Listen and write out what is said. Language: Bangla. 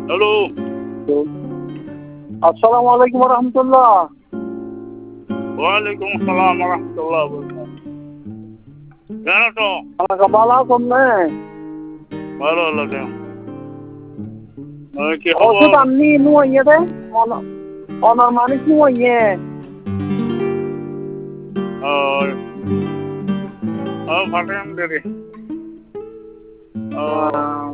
হ্যালো। আসসালামু আলাইকুম রহমতুল্লাহ। ওয়ালাইকুম আসসালাম রহমতুল্লাহ। কেন তো আমাকে ভালো আছেন? ভালো লাগে। কি খবর? ওষুধ আননি নুয়ে দে অনার মানুষ নুয়ে ফাটেন দেরি।